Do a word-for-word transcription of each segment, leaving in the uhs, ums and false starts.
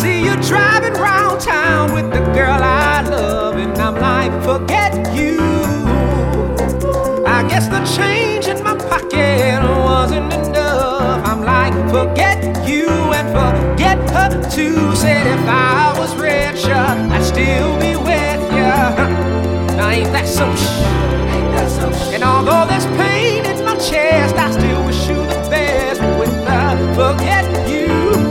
see you driving round town with the girl I love, and I'm like, forget you. I guess the change in my pocket wasn't enough. I'm like, forget you and forget her too. Said if I was richer, I'd still be with you. Now ain't that some shit? And although there's pain in my chest, I still wish you the best with the forget you.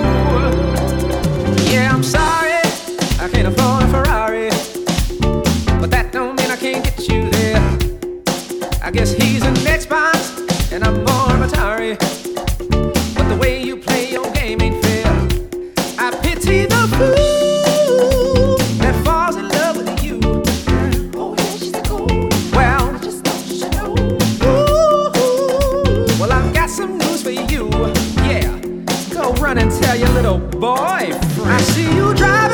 Yeah, I'm sorry, I can't afford a Ferrari, but that don't mean I can't get you there. I guess he's an Xbox and I'm more of Atari, but the way you play your game ain't fair. I pity the fool that falls in love with you. Oh, yeah, she's a cool. Well, I just thought you should know. Ooh, well, I've got some news for you. Yeah, go run and tell your little boy. I see you driving